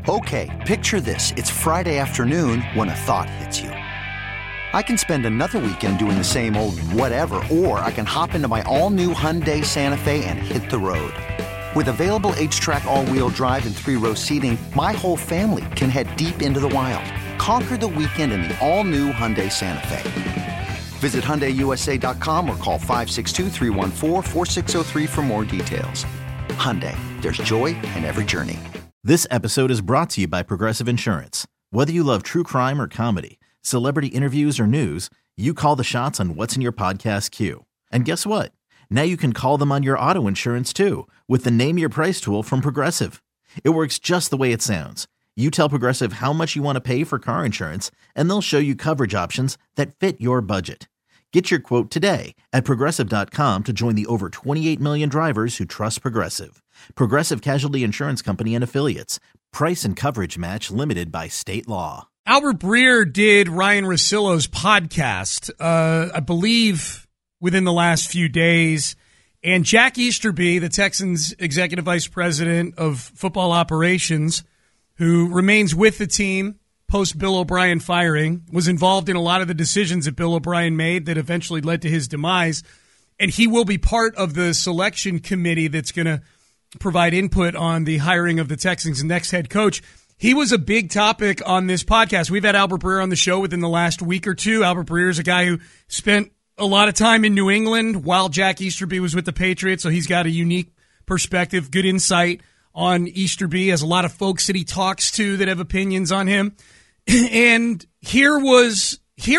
Okay, picture this. It's Friday afternoon when a thought hits you. I can spend another weekend doing the same old whatever, or I can hop into my all-new Hyundai Santa Fe and hit the road. With available H-Track all-wheel drive and 3-row seating, my whole family can head deep into the wild. Conquer the weekend in the all-new Hyundai Santa Fe. Visit HyundaiUSA.com or call 562-314-4603 for more details. Hyundai, there's joy in every journey. This episode is brought to you by Progressive Insurance. Whether you love true crime or comedy, celebrity interviews or news, you call the shots on what's in your podcast queue. And guess what? Now you can call them on your auto insurance too with the Name Your Price tool from Progressive. It works just the way it sounds. You tell Progressive how much you want to pay for car insurance, and they'll show you coverage options that fit your budget. Get your quote today at Progressive.com to join the over 28 million drivers who trust Progressive. Progressive Casualty Insurance Company and Affiliates. Price and coverage match limited by state law. Albert Breer did Ryan Russillo's podcast, I believe, within the last few days. And Jack Easterby, the Texans' executive vice president of football operations, who remains with the team post Bill O'Brien firing, was involved in a lot of the decisions that Bill O'Brien made that eventually led to his demise. And he will be part of the selection committee that's going to provide input on the hiring of the Texans' next head coach. He was a big topic on this podcast. We've had Albert Breer on the show within the last week or two. Albert Breer is a guy who spent a lot of time in New England while Jack Easterby was with the Patriots, so he's got a unique perspective, good insight on Easterby, has a lot of folks that he talks to that have opinions on him. And here was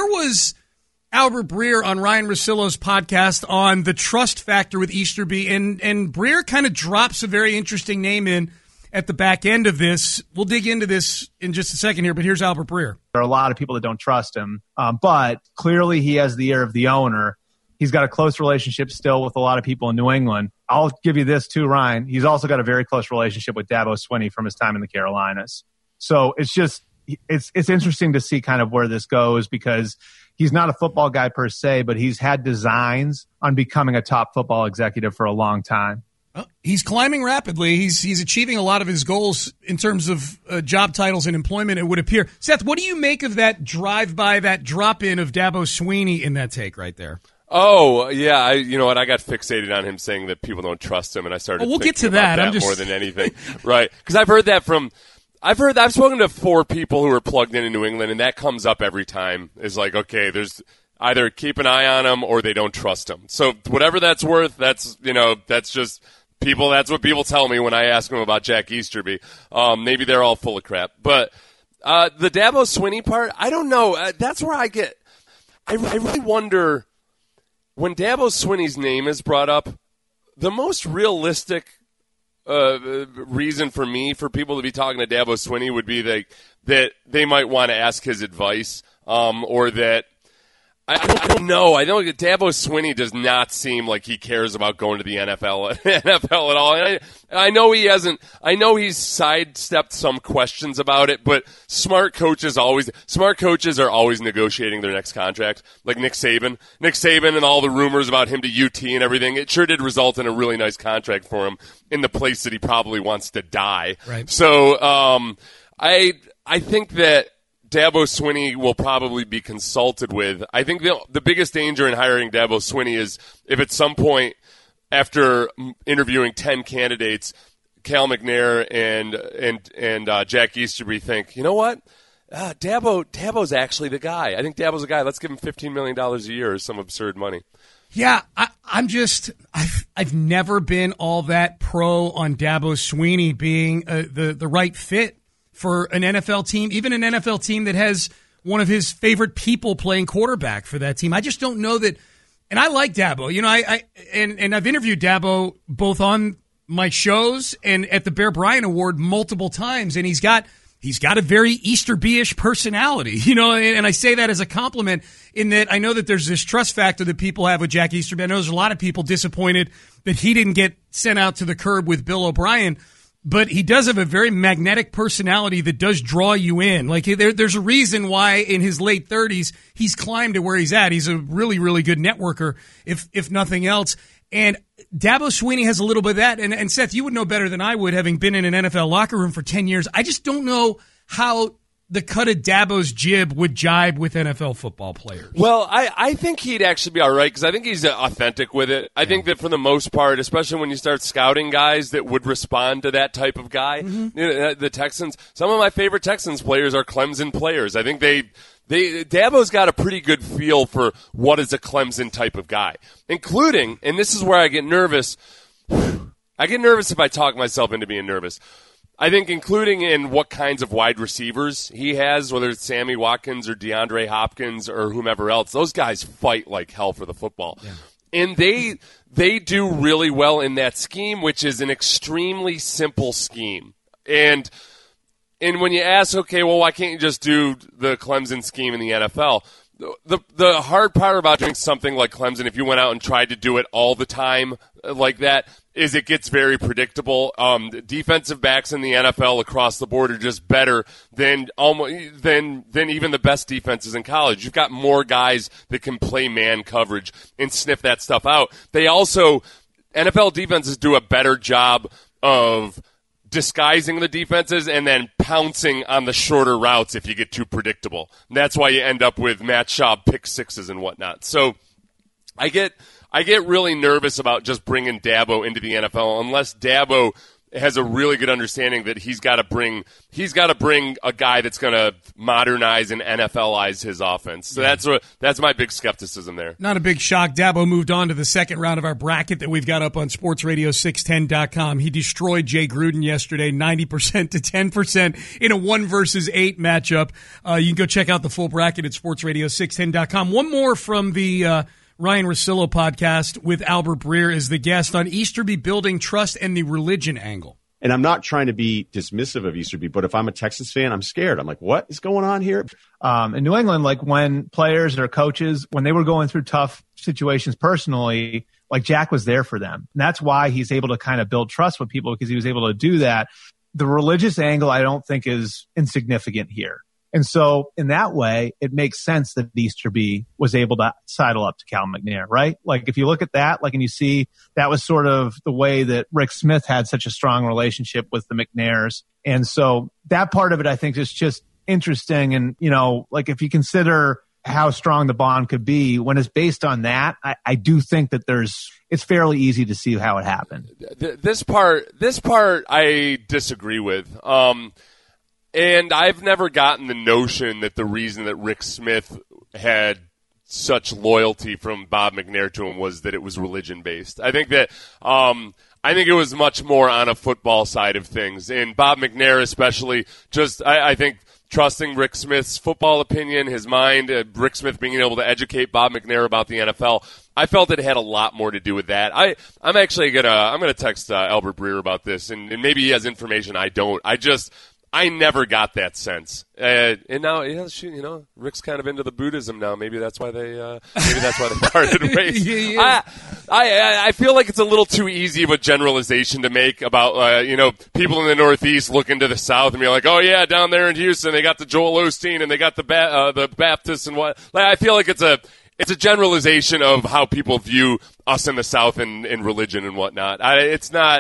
Albert Breer on Ryan Russillo's podcast on the trust factor with Easterby, and Breer kind of drops a very interesting name in at the back end of this. We'll dig into this in just a second here, but here's Albert Breer. There are a lot of people that don't trust him, but clearly he has the ear of the owner. He's got a close relationship still with a lot of people in New England. I'll give you this too, Ryan. He's also got a very close relationship with Dabo Swinney from his time in the Carolinas. So it's interesting to see kind of where this goes, because he's not a football guy per se, but he's had designs on becoming a top football executive for a long time. He's climbing rapidly. He's achieving a lot of his goals in terms of job titles and employment, it would appear. Seth, what do you make of that drive-by, that drop-in of Dabo Swinney in that take right there? Oh, yeah. You know what? I got fixated on him saying that people don't trust him, and I started we'll thinking get to about that more than anything. Right. Because I've spoken to 4 people who are plugged in New England, and that comes up every time. Is like, okay, there's either keep an eye on him or they don't trust him. So whatever that's worth, that's just people. That's what people tell me when I ask them about Jack Easterby. Maybe they're all full of crap. But the Dabo Swinney part, I don't know. That's where I really wonder, when Dabo Swinney's name is brought up, the most realistic reason for people to be talking to Dabo Swinney would be that they might want to ask his advice, or that I don't know. I know Dabo Swinney does not seem like he cares about going to the NFL at all. And I know he hasn't. I know he's sidestepped some questions about it, but smart coaches are always negotiating their next contract. Like Nick Saban and all the rumors about him to UT and everything. It sure did result in a really nice contract for him in the place that he probably wants to die. Right. So I think that Dabo Swinney will probably be consulted with. I think the biggest danger in hiring Dabo Swinney is if at some point, after interviewing 10 candidates, Cal McNair and Jack Easterby think, you know what, Dabo's actually the guy. I think Dabo's the guy. Let's give him $15 million a year or some absurd money. Yeah, I've never been all that pro on Dabo Swinney being the right fit for an NFL team, even an NFL team that has one of his favorite people playing quarterback for that team. I just don't know that. And I like Dabo. You know, I've interviewed Dabo both on my shows and at the Bear Bryant Award multiple times, and he's got a very Easterby-ish personality, you know, and I say that as a compliment in that I know that there's this trust factor that people have with Jack Easterby. I know there's a lot of people disappointed that he didn't get sent out to the curb with Bill O'Brien, but he does have a very magnetic personality that does draw you in. Like there's a reason why in his late 30s he's climbed to where he's at. He's a really, really good networker, if nothing else. And Dabo Swinney has a little bit of that. And Seth, you would know better than I would, having been in an NFL locker room for 10 years. I just don't know how the cut of Dabo's jib would jibe with NFL football players. Well, I think he'd actually be all right because I think he's authentic with it. I think that for the most part, especially when you start scouting guys that would respond to that type of guy, you know, the Texans, some of my favorite Texans players are Clemson players. I think Dabo's got a pretty good feel for what is a Clemson type of guy, including, and this is where I get nervous. I get nervous if I talk myself into being nervous. I think including in what kinds of wide receivers he has, whether it's Sammy Watkins or DeAndre Hopkins or whomever else, those guys fight like hell for the football. Yeah. And they do really well in that scheme, which is an extremely simple scheme. And when you ask, okay, well, why can't you just do the Clemson scheme in the NFL? The hard part about doing something like Clemson, if you went out and tried to do it all the time like that, is it gets very predictable. Defensive backs in the NFL across the board are just better than even the best defenses in college. You've got more guys that can play man coverage and sniff that stuff out. They also, NFL defenses do a better job of disguising the defenses and then pouncing on the shorter routes if you get too predictable. And that's why you end up with Matt Schaub pick sixes and whatnot. So I get really nervous about just bringing Dabo into the NFL unless Dabo has a really good understanding that he's got to bring a guy that's going to modernize and NFLize his offense. So that's my big skepticism there. Not a big shock. Dabo moved on to the second round of our bracket that we've got up on sportsradio610.com. He destroyed Jay Gruden yesterday, 90% to 10% in a 1 versus 8 matchup. You can go check out the full bracket at sportsradio610.com. One more from the Ryan Russillo podcast with Albert Breer is the guest on Easterby building trust and the religion angle. And I'm not trying to be dismissive of Easterby, but if I'm a Texans fan, I'm scared. I'm like, what is going on here? In New England, like when players or coaches, when they were going through tough situations personally, like Jack was there for them. And that's why he's able to kind of build trust with people, because he was able to do that. The religious angle, I don't think, is insignificant here. And so in that way, it makes sense that Easterby was able to sidle up to Cal McNair, right? Like if you look at that, like, and you see that was sort of the way that Rick Smith had such a strong relationship with the McNairs. And so that part of it, I think, is just interesting. And, you know, like if you consider how strong the bond could be when it's based on that, I do think that it's fairly easy to see how it happened. This part I disagree with. And I've never gotten the notion that the reason that Rick Smith had such loyalty from Bob McNair to him was that it was religion-based. I think that I think it was much more on a football side of things. And Bob McNair especially, just I think trusting Rick Smith's football opinion, his mind, Rick Smith being able to educate Bob McNair about the NFL, I felt it had a lot more to do with that. I'm actually gonna text Albert Breer about this, and maybe he has information I don't. I never got that sense, and now, you know, Rick's kind of into the Buddhism now. Maybe that's why they parted ways. I feel like it's a little too easy of a generalization to make about people in the Northeast looking to the South and be like, oh yeah, down there in Houston they got the Joel Osteen and they got the Baptists and what. Like, I feel like it's a generalization of how people view us in the South and religion and whatnot. It's not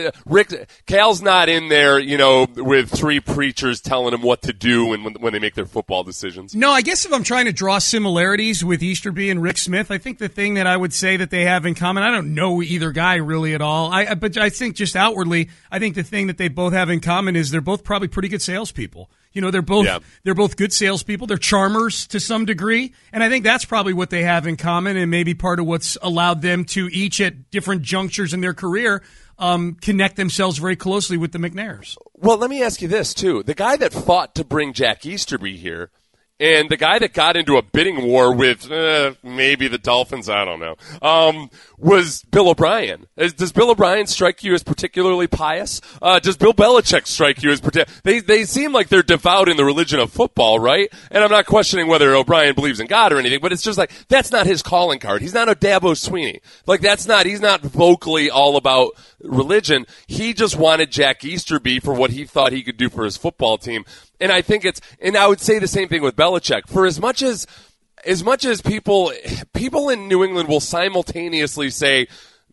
Cal's not in there, you know, with 3 preachers telling him what to do when they make their football decisions. No, I guess if I'm trying to draw similarities with Easterby and Rick Smith, I think the thing that I would say that they have in common, I don't know either guy really at all, but I think just outwardly, I think the thing that they both have in common is they're both probably pretty good salespeople. You know, they're both good salespeople. They're charmers to some degree, and I think that's probably what they have in common, and maybe part of what's allowed them to each at different junctures in their career connect themselves very closely with the McNairs. Well, let me ask you this too: the guy that fought to bring Jack Easterby here, and the guy that got into a bidding war with maybe the Dolphins, I don't know, was Bill O'Brien. Does Bill O'Brien strike you as particularly pious? Does Bill Belichick strike you as They seem like they're devout in the religion of football, right? And I'm not questioning whether O'Brien believes in God or anything, but it's just like, that's not his calling card. He's not a Dabo Swinney. Like, he's not vocally all about religion. He just wanted Jack Easterby for what he thought he could do for his football team. And I think and I would say the same thing with Belichick. For as much as people in New England will simultaneously say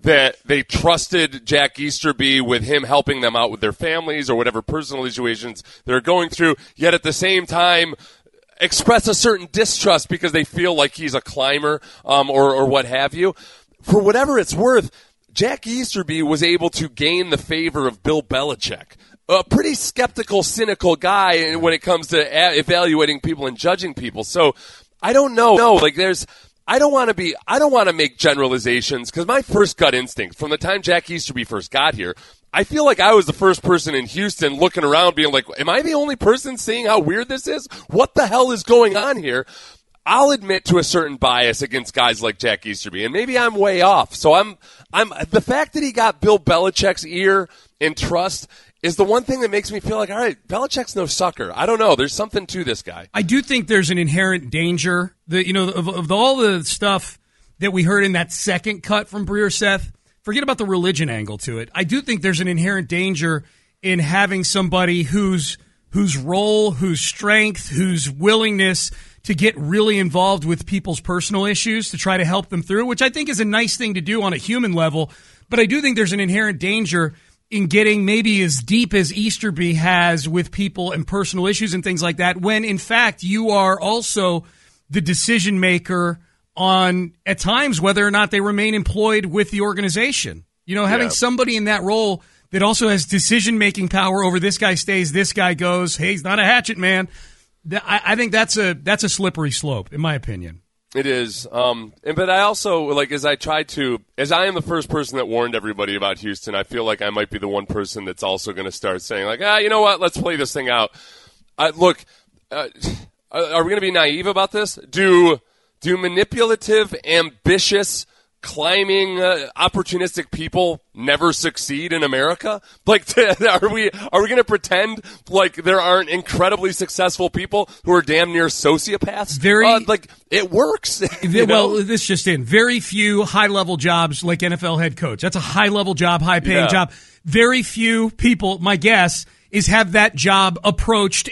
that they trusted Jack Easterby with him helping them out with their families or whatever personal situations they're going through, yet at the same time express a certain distrust because they feel like he's a climber or what have you. For whatever it's worth, Jack Easterby was able to gain the favor of Bill Belichick, a pretty skeptical, cynical guy when it comes to evaluating people and judging people. So I don't know. No, like I don't want to make generalizations because my first gut instinct from the time Jack Easterby first got here, I feel like I was the first person in Houston looking around being like, am I the only person seeing how weird this is? What the hell is going on here? I'll admit to a certain bias against guys like Jack Easterby, and maybe I'm way off. So I'm the fact that he got Bill Belichick's ear and trust is the one thing that makes me feel like, all right, Belichick's no sucker. I don't know. There's something to this guy. I do think there's an inherent danger that, of all the stuff that we heard in that second cut from Breer Seth. Forget about the religion angle to it. I do think there's an inherent danger in having somebody whose role, whose strength, whose willingness to get really involved with people's personal issues to try to help them through, which I think is a nice thing to do on a human level. But I do think there's an inherent danger in getting maybe as deep as Easterby has with people and personal issues and things like that, when in fact you are also the decision maker on, at times, whether or not they remain employed with the organization. Having somebody in that role that also has decision-making power over this guy stays, this guy goes, hey, he's not a hatchet man. I think that's a slippery slope, in my opinion. It is. But I also, as I am the first person that warned everybody about Houston, I feel like I might be the one person that's also going to start saying, you know what, let's play this thing out. Are we going to be naive about this? Do manipulative, ambitious, climbing, opportunistic people never succeed in America? Are we going to pretend like there aren't incredibly successful people who are damn near sociopaths? It works. Well, this just in. Very few high-level jobs like NFL head coach. That's a high-level job, high-paying job. Very few people, my guess, is have that job approached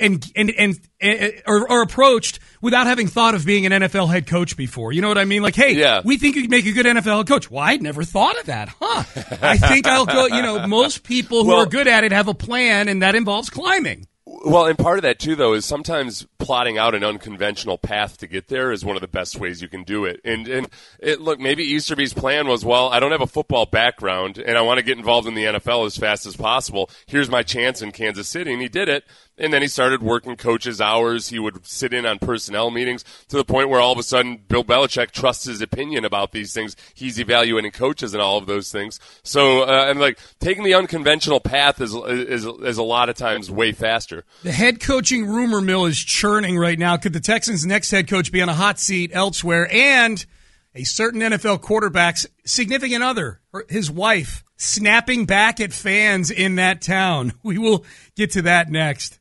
or approached without having thought of being an NFL head coach before. You know what I mean? We think you could make a good NFL head coach. Well, I'd never thought of that, huh? I think I'll go, most people who are good at it have a plan, and that involves climbing. Well, and part of that, too, though, is sometimes plotting out an unconventional path to get there is one of the best ways you can do it. And look, maybe Easterby's plan was, I don't have a football background, and I want to get involved in the NFL as fast as possible. Here's my chance in Kansas City, and he did it. And then he started working coaches' hours. He would sit in on personnel meetings to the point where all of a sudden Bill Belichick trusts his opinion about these things. He's evaluating coaches and all of those things. So, taking the unconventional path is a lot of times way faster. The head coaching rumor mill is churning right now. Could the Texans' next head coach be on a hot seat elsewhere? And a certain NFL quarterback's significant other, his wife, snapping back at fans in that town. We will get to that next.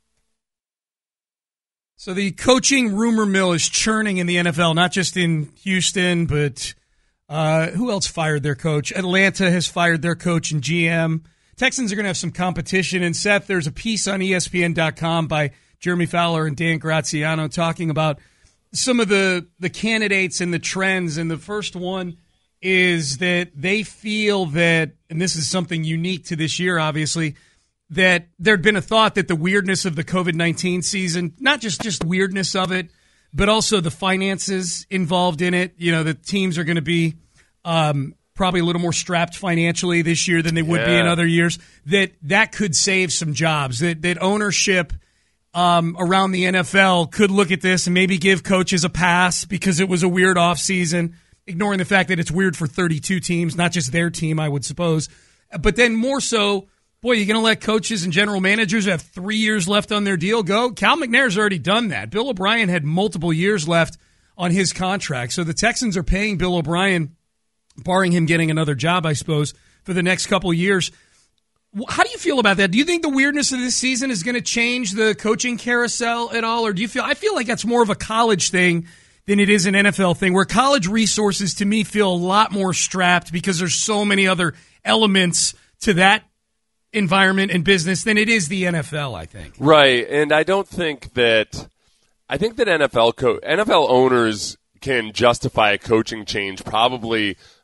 So the coaching rumor mill is churning in the NFL, not just in Houston, but who else fired their coach? Atlanta has fired their coach and GM. Texans are going to have some competition. And Seth, there's a piece on ESPN.com by Jeremy Fowler and Dan Graziano talking about some of the candidates and the trends. And the first one is that they feel that, and this is something unique to this year, obviously, that there'd been a thought that the weirdness of the COVID-19 season, not just weirdness of it, but also the finances involved in it. The teams are going to be probably a little more strapped financially this year than they would be in other years, that could save some jobs, that ownership around the NFL could look at this and maybe give coaches a pass because it was a weird offseason, ignoring the fact that it's weird for 32 teams, not just their team, I would suppose. But then more so, boy, you're going to let coaches and general managers who have 3 years left on their deal go? Cal McNair's already done that. Bill O'Brien had multiple years left on his contract. So the Texans are paying Bill O'Brien, barring him getting another job, I suppose, for the next couple of years. How do you feel about that? Do you think the weirdness of this season is going to change the coaching carousel at all? Or do you feel, I feel like that's more of a college thing than it is an NFL thing, where college resources, to me, feel a lot more strapped because there's so many other elements to that environment and business than it is the NFL, I think. Right, and I think that NFL owners can justify a coaching change probably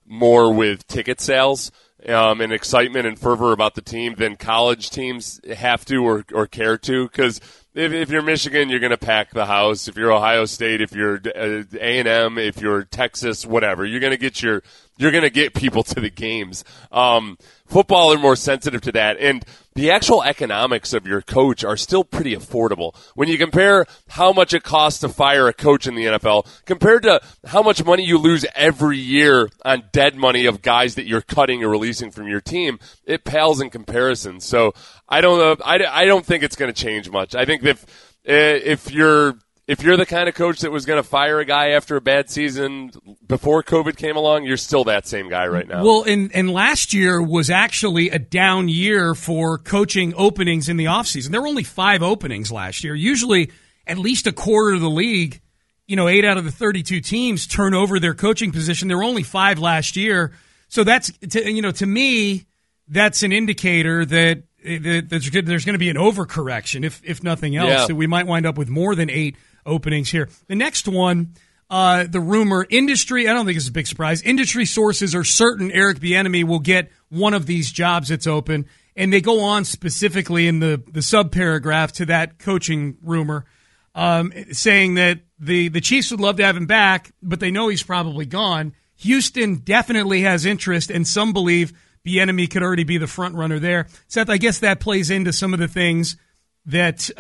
more with ticket sales and excitement and fervor about the team than college teams have to or care to. Because if you're Michigan, you're going to pack the house. If you're Ohio State, if you're A&M, if you're Texas, whatever, you're going to get people to the games. Football, they're more sensitive to that. And the actual economics of your coach are still pretty affordable. When you compare how much it costs to fire a coach in the NFL compared to how much money you lose every year on dead money of guys that you're cutting or releasing from your team, it pales in comparison. So I don't think it's going to change much. I think if you're the kind of coach that was going to fire a guy after a bad season before COVID came along, you're still that same guy right now. Well, and last year was actually a down year for coaching openings in the offseason. There were only 5 openings last year. Usually at least a quarter of the league, 8 out of the 32 teams turn over their coaching position. There were only 5 last year. So that's, to me, that's an indicator that there's going to be an overcorrection, if nothing else. Yeah. So we might wind up with more than 8 openings here. The next one, the rumor, industry, I don't think it's a big surprise. Industry sources are certain Eric Bieniemy will get one of these jobs that's open, and they go on specifically in the sub-paragraph to that coaching rumor, saying that the Chiefs would love to have him back, but they know he's probably gone. Houston definitely has interest, and some believe Bieniemy could already be the front runner there. Seth, I guess that plays into some of the things that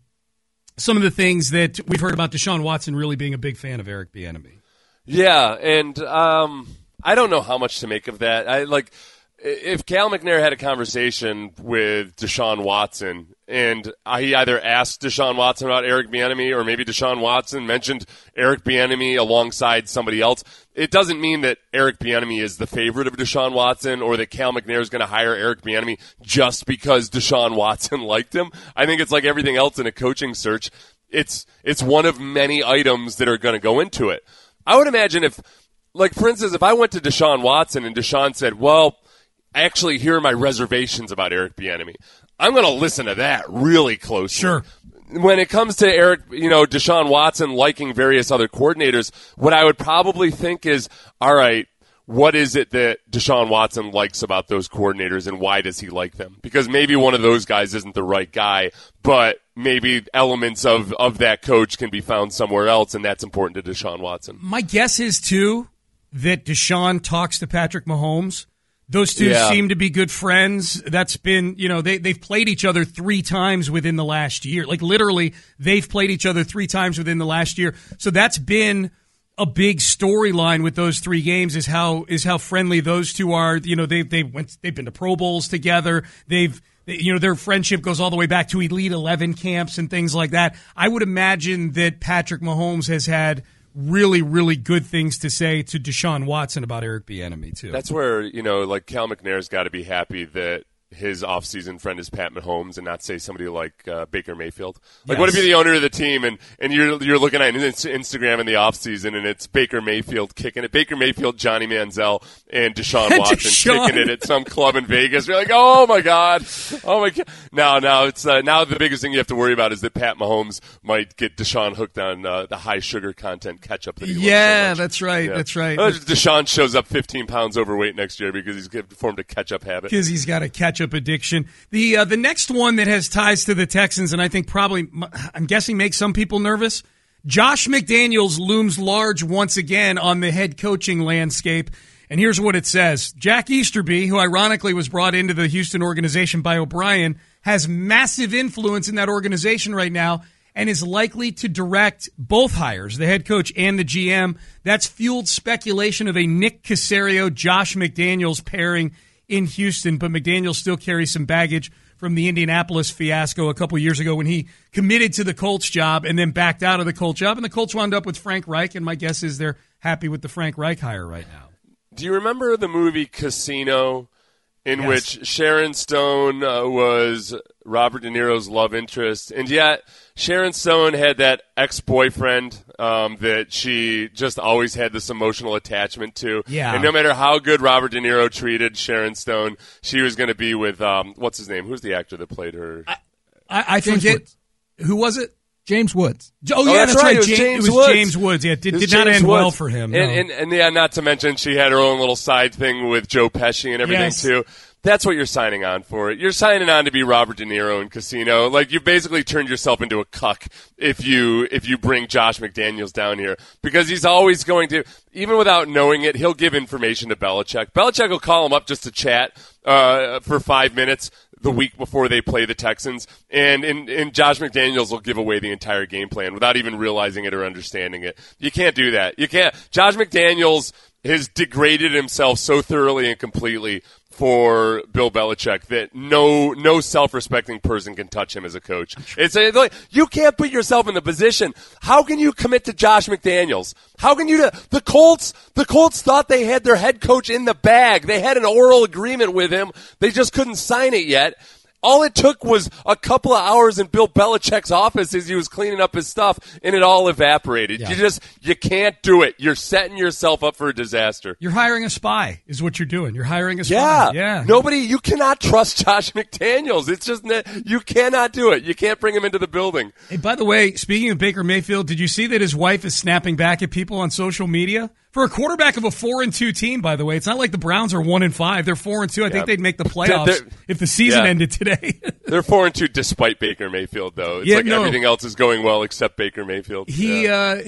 we've heard about Deshaun Watson really being a big fan of Eric Bieniemy. Yeah, and I don't know how much to make of that. If Cal McNair had a conversation with Deshaun Watson and he either asked Deshaun Watson about Eric Bieniemy or maybe Deshaun Watson mentioned Eric Bieniemy alongside somebody else, it doesn't mean that Eric Bieniemy is the favorite of Deshaun Watson or that Cal McNair is going to hire Eric Bieniemy just because Deshaun Watson liked him. I think it's like everything else in a coaching search. It's one of many items that are going to go into it. I would imagine if, for instance, if I went to Deshaun Watson and Deshaun said, well, actually, here are my reservations about Eric Bieniemy, I'm going to listen to that really closely. Sure. When it comes to Deshaun Watson liking various other coordinators, what I would probably think is, all right, what is it that Deshaun Watson likes about those coordinators and why does he like them? Because maybe one of those guys isn't the right guy, but maybe elements of that coach can be found somewhere else, and that's important to Deshaun Watson. My guess is, too, that Deshaun talks to Patrick Mahomes. Those two seem to be good friends. That's been, they've played each other 3 times within the last year. Literally, they've played each other 3 times within the last year. So that's been a big storyline with those 3 games is how friendly those two are. They've been to Pro Bowls together. Their friendship goes all the way back to Elite 11 camps and things like that. I would imagine that Patrick Mahomes has had really, really good things to say to Deshaun Watson about Eric Bieniemy, too. That's where, Cal McNair's got to be happy that his offseason friend is Pat Mahomes and not, say, somebody like Baker Mayfield. Yes. What if you're the owner of the team and you're looking at Instagram in the offseason and it's Baker Mayfield kicking it. Baker Mayfield, Johnny Manziel, and Deshaun Watson kicking it at some club in Vegas. You're like, oh, my God. Oh, my God. Now it's now the biggest thing you have to worry about is that Pat Mahomes might get Deshaun hooked on the high sugar content ketchup that he loves so much. That's right. Yeah. That's right. Deshaun shows up 15 pounds overweight next year because he's formed a ketchup habit. Because he's got a ketchup addiction. The next one that has ties to the Texans, and I think probably, I'm guessing, makes some people nervous. Josh McDaniels looms large once again on the head coaching landscape. And here's what it says. Jack Easterby, who ironically was brought into the Houston organization by O'Brien, has massive influence in that organization right now and is likely to direct both hires, the head coach and the GM. That's fueled speculation of a Nick Caserio, Josh McDaniels pairing in Houston, but McDaniels still carries some baggage from the Indianapolis fiasco a couple years ago when he committed to the Colts job and then backed out of the Colts job, and the Colts wound up with Frank Reich, and my guess is they're happy with the Frank Reich hire right now. Do you remember the movie Casino, in which Sharon Stone was Robert De Niro's love interest, and yet Sharon Stone had that ex-boyfriend that she just always had this emotional attachment to. Yeah. And no matter how good Robert De Niro treated Sharon Stone, she was going to be with, what's his name? Who's the actor that played her? I forget. Who was it? James Woods. Oh, yeah, that's right. It was James Woods. Yeah, it did not end well for him. No. And yeah, not to mention she had her own little side thing with Joe Pesci and everything, too. That's what you're signing on for. You're signing on to be Robert De Niro in Casino. Like, you've basically turned yourself into a cuck if you bring Josh McDaniels down here. Because he's always going to, even without knowing it, he'll give information to Belichick. Belichick will call him up just to chat for 5 minutes the week before they play the Texans, and Josh McDaniels will give away the entire game plan without even realizing it or understanding it. You can't do that. You can't. Josh McDaniels has degraded himself so thoroughly and completely for Bill Belichick that no self-respecting person can touch him as a coach. It's like, you can't put yourself in the position. How can you commit to Josh McDaniels? How can you? The Colts thought they had their head coach in the bag. They had an oral agreement with him. They just couldn't sign it yet. All it took was a couple of hours in Bill Belichick's office as he was cleaning up his stuff, and it all evaporated. Yeah. You can't do it. You're setting yourself up for a disaster. You're hiring a spy is what you're doing. You're hiring a spy. Yeah. You cannot trust Josh McDaniels. It's just, you cannot do it. You can't bring him into the building. Hey, by the way, speaking of Baker Mayfield, did you see that his wife is snapping back at people on social media? For a quarterback of a 4-2 team, by the way, it's not like the Browns are 1-5. They're 4-2. I think they'd make the playoffs if the season ended today. They're 4-2 despite Baker Mayfield, though. It's everything else is going well except Baker Mayfield. She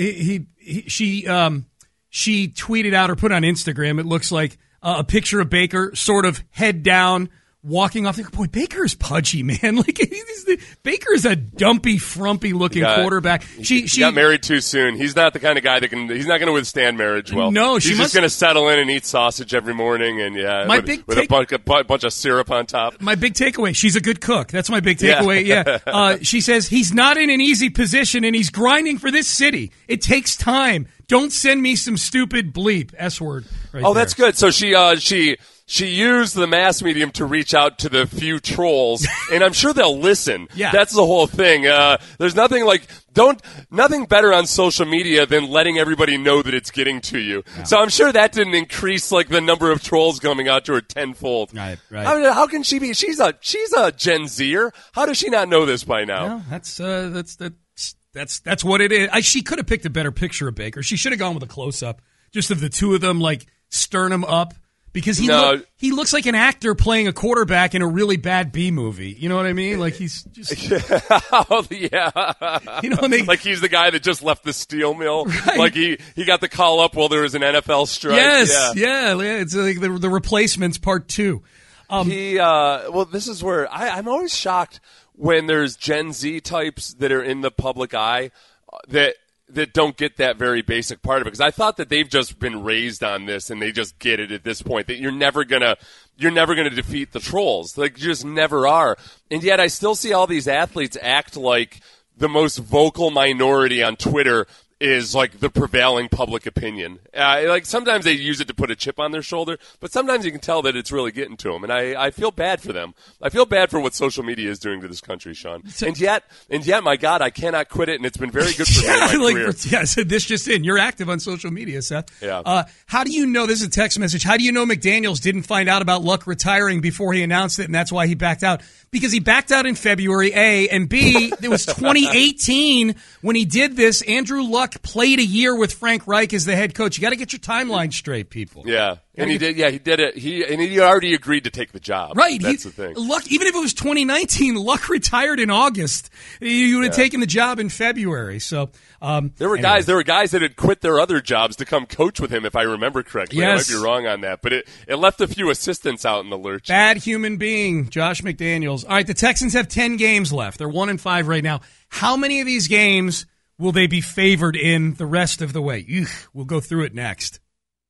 tweeted out or put on Instagram. It looks like a picture of Baker, sort of head down, walking off. Boy, Baker is pudgy, man. Like Baker is a dumpy, frumpy looking quarterback. She got married too soon. He's not the kind of guy that can. He's not going to withstand marriage well. No, he's just going to settle in and eat sausage every morning, and with a bunch of syrup on top. My big takeaway: she's a good cook. That's my big takeaway. Yeah. She says he's not in an easy position, and he's grinding for this city. It takes time. Don't send me some stupid bleep S word. That's good. So she used the mass medium to reach out to the few trolls, and I'm sure they'll listen. Yeah. That's the whole thing. There's nothing nothing better on social media than letting everybody know that it's getting to you. Yeah. So I'm sure that didn't increase the number of trolls coming out to her tenfold. Right. I mean, how can she be? She's a Gen Zer. How does she not know this by now? No, that's what it is. She could have picked a better picture of Baker. She should have gone with a close-up, just of the two of them, sternum up. Because he looks like an actor playing a quarterback in a really bad B movie. You know what I mean? Like he's just yeah. You know, like he's the guy that just left the steel mill. Right. Like he got the call up while there was an NFL strike. Yes, yeah. It's like the Replacements Part 2. This is where I'm always shocked when there's Gen Z types that are in the public eye that don't get that very basic part of it, because I thought that they've just been raised on this and they just get it at this point, that you're never gonna defeat the trolls. Like, you just never are. And yet I still see all these athletes act like the most vocal minority on Twitter is the prevailing public opinion. Sometimes they use it to put a chip on their shoulder, but sometimes you can tell that it's really getting to them. And I feel bad for them. I feel bad for what social media is doing to this country, Sean. And yet, my God, I cannot quit it, and it's been very good for me in my career. So this just in. You're active on social media, Seth. Yeah. How do you know, this is a text message, how do you know McDaniels didn't find out about Luck retiring before he announced it, and that's why he backed out? Because he backed out in February, A, and B, it was 2018 when he did this. Andrew Luck played a year with Frank Reich as the head coach. You got to get your timeline straight, people. Yeah, and he did. Yeah, he did it. He already agreed to take the job. Right, that's the thing. Luck, even if it was 2019, Luck retired in August. You would have taken the job in February. So there were guys that had quit their other jobs to come coach with him, if I remember correctly. Yes. I might be wrong on that, but it left a few assistants out in the lurch. Bad human being, Josh McDaniels. All right, the Texans have 10 games left. They're 1-5 right now. How many of these games will they be favored in the rest of the way? We'll go through it next.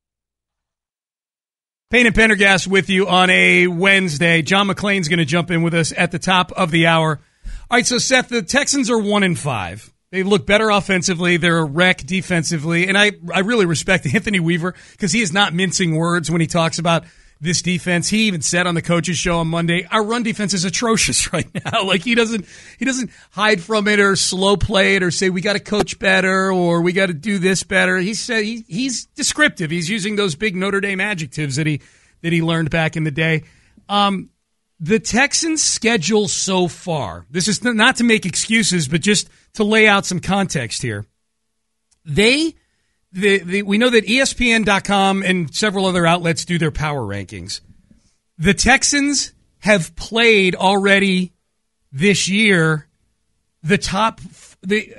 Payne and Pendergast with you on a Wednesday. John McClain's going to jump in with us at the top of the hour. All right, so Seth, the Texans are 1-5. They look better offensively. They're a wreck defensively. And I really respect Anthony Weaver because he is not mincing words when he talks about this defense. He even said on the coaches show on Monday, our run defense is atrocious right now. Like he doesn't hide from it or slow play it or say we got to coach better or we got to do this better. He said he's descriptive. He's using those big Notre Dame adjectives that he learned back in the day. The Texans' schedule so far, this is not to make excuses, but just to lay out some context here. We know that ESPN.com and several other outlets do their power rankings. The Texans have played already this year they've played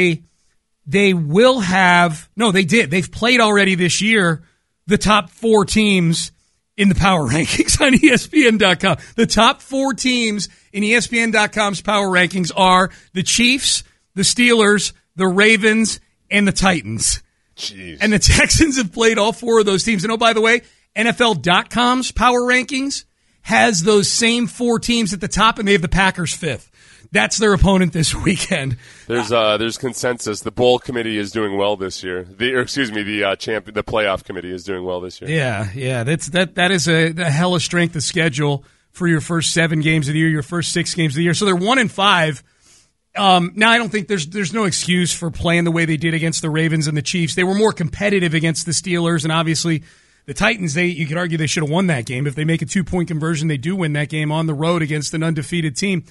already this year the top 4 teams in the power rankings on ESPN.com. The top 4 teams in ESPN.com's power rankings are the Chiefs, the Steelers, the Ravens, and the Titans. Jeez. And the Texans have played all 4 of those teams. And oh, by the way, NFL.com's power rankings has those same 4 teams at the top, and they have the Packers 5th. That's their opponent this weekend. There's consensus. The bowl committee is doing well this year. The playoff committee is doing well this year. Yeah. That is a hella strength of schedule for your first 7 games of the year, your first 6 games of the year. So they're 1-5. Now I don't think there's no excuse for playing the way they did against the Ravens and the Chiefs. They were more competitive against the Steelers, and obviously the Titans. You could argue they should have won that game. If they make a 2-point conversion, they do win that game on the road against an undefeated team.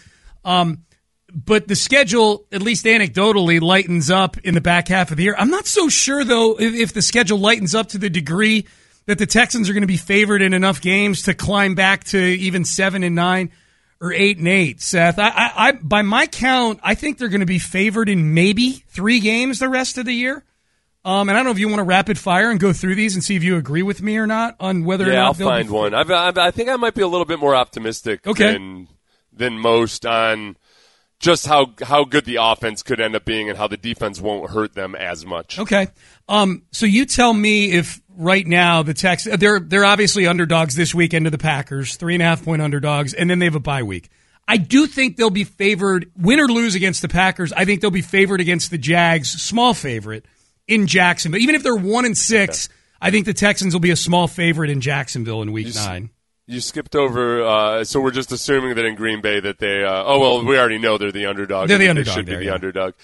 But the schedule, at least anecdotally, lightens up in the back half of the year. I'm not so sure, though, if the schedule lightens up to the degree that the Texans are going to be favored in enough games to climb back to even 7-9 or 8-8. Seth, I by my count, I think they're going to be favored in maybe 3 games the rest of the year. And I don't know if you want to rapid fire and go through these and see if you agree with me or not on whether or not I'll find one. I think I might be a little bit more optimistic than most on just how good the offense could end up being and how the defense won't hurt them as much. Okay. So you tell me if right now the Texans, they're obviously underdogs this weekend to the Packers, 3.5-point underdogs, and then they have a bye week. I do think they'll be favored, win or lose against the Packers. I think they'll be favored against the Jags, small favorite in Jacksonville. Even if they're 1-6, I think the Texans will be a small favorite in Jacksonville in Week 9. You skipped over, so we're just assuming that in Green Bay that they, we already know they're the underdog. They're the underdog. They should be the underdog.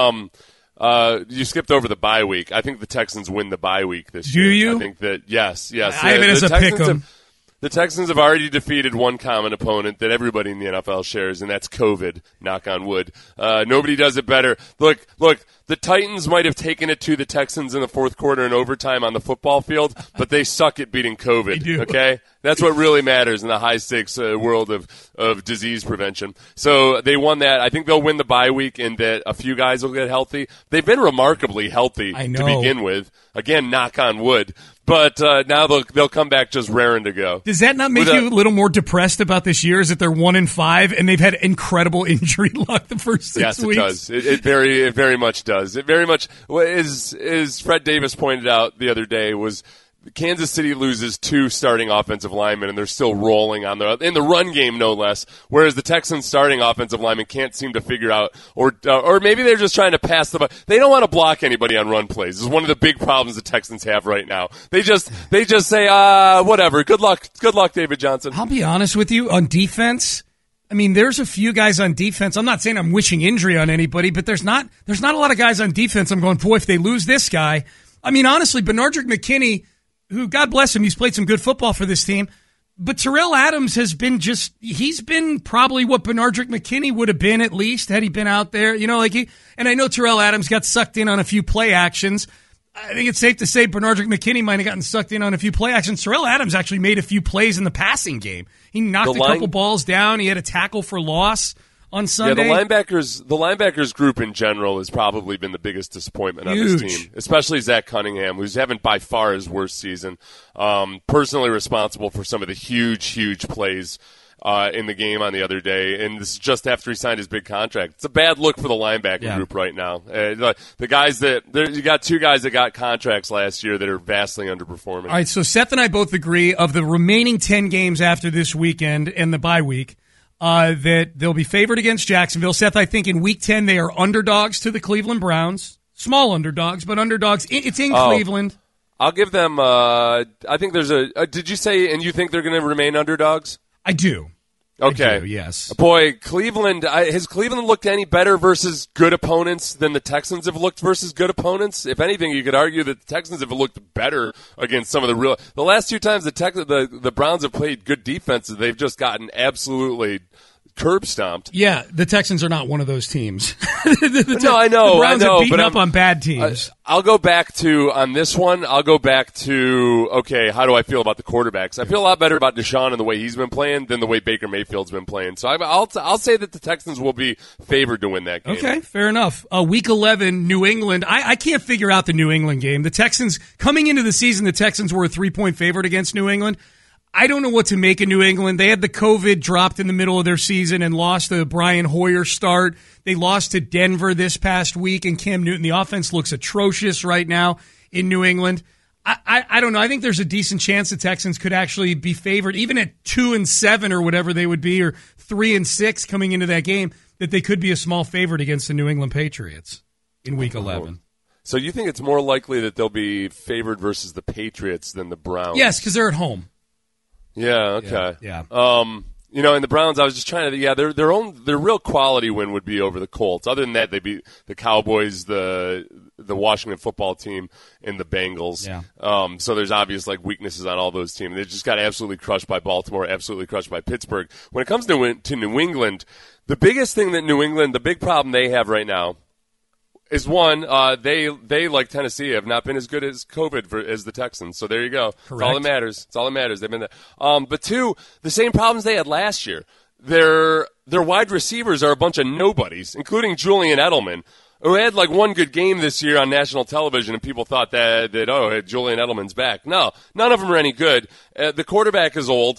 You skipped over the bye week. I think the Texans win the bye week this year. Do you? I think that, yes. I have it as a pick 'em. The Texans have already defeated one common opponent that everybody in the NFL shares, and that's COVID, knock on wood. Nobody does it better. Look, the Titans might have taken it to the Texans in the fourth quarter in overtime on the football field, but they suck at beating COVID, they do. Okay? That's what really matters in the high-stakes world of disease prevention. So they won that. I think they'll win the bye week and that a few guys will get healthy. They've been remarkably healthy to begin with. Again, knock on wood. But now they'll come back just raring to go. Does that not make you a little more depressed about this year? Is that they're 1-5 and they've had incredible injury luck the first 6 weeks? Yes, it does. It very much does. It very much is. Fred Davis pointed out the other day was Kansas City loses 2 starting offensive linemen, and they're still rolling in the run game, no less. Whereas the Texans' starting offensive linemen can't seem to figure out, or maybe they're just trying to pass the ball. They don't want to block anybody on run plays. This is one of the big problems the Texans have right now. They just say, whatever. Good luck, David Johnson. I'll be honest with you on defense. I mean, there's a few guys on defense. I'm not saying I'm wishing injury on anybody, but there's not a lot of guys on defense. I'm going, boy, if they lose this guy. I mean, honestly, Benardrick McKinney, who, God bless him, he's played some good football for this team. But Terrell Adams has been he's been probably what Benardrick McKinney would have been at least had he been out there. And I know Terrell Adams got sucked in on a few play actions. I think it's safe to say Benardrick McKinney might have gotten sucked in on a few play actions. Terrell Adams actually made a few plays in the passing game. He knocked a couple balls down. He had a tackle for loss on Sunday. Yeah, the linebackers group in general has probably been the biggest disappointment on this team, especially Zach Cunningham, who's having by far his worst season. Personally responsible for some of the huge plays in the game on the other day, and this is just after he signed his big contract. It's a bad look for the linebacker group right now. The guys you got 2 guys that got contracts last year that are vastly underperforming. All right, so Seth and I both agree of the remaining 10 games after this weekend and the bye week, that they'll be favored against Jacksonville. Seth, I think in Week 10 they are underdogs to the Cleveland Browns. Small underdogs, but underdogs. It's in Cleveland. I'll give them I think there's did you say, and you think they're going to remain underdogs? I do. Okay. I do, yes. Boy, Cleveland, has Cleveland looked any better versus good opponents than the Texans have looked versus good opponents? If anything, you could argue that the Texans have looked better against some of the last 2 times the Browns have played good defenses, they've just gotten absolutely curb stomped. Yeah, the Texans are not one of those teams. No, I know. The Browns have beaten up on bad teams. I'll go back to, on this one, okay, how do I feel about the quarterbacks? I feel a lot better about Deshaun and the way he's been playing than the way Baker Mayfield's been playing. So I'll say that the Texans will be favored to win that game. Okay, fair enough. Week 11, New England. I can't figure out the New England game. The Texans, coming into the season, the Texans were a 3-point favorite against New England. I don't know what to make of New England. They had the COVID dropped in the middle of their season and lost the Brian Hoyer start. They lost to Denver this past week, and Cam Newton. The offense looks atrocious right now in New England. I don't know. I think there's a decent chance the Texans could actually be favored, even at 2-7 or whatever they would be, or 3-6 coming into that game, that they could be a small favorite against the New England Patriots in Week 11. So you think it's more likely that they'll be favored versus the Patriots than the Browns? Yes, because they're at home. Yeah, okay. Yeah. And the Browns, I was just trying to, their real quality win would be over the Colts. Other than that, they beat the Cowboys, the Washington football team, and the Bengals. Yeah. So there's obvious weaknesses on all those teams. They just got absolutely crushed by Baltimore, absolutely crushed by Pittsburgh. When it comes to New England, the biggest thing that the big problem they have right now is one, they like Tennessee have not been as good as COVID as the Texans. So there you go. Correct. It's all that matters. It's all that matters. They've been there. But 2, the same problems they had last year. Their wide receivers are a bunch of nobodies, including Julian Edelman, who had 1 good game this year on national television, and people thought that Julian Edelman's back. No, none of them are any good. The quarterback is old.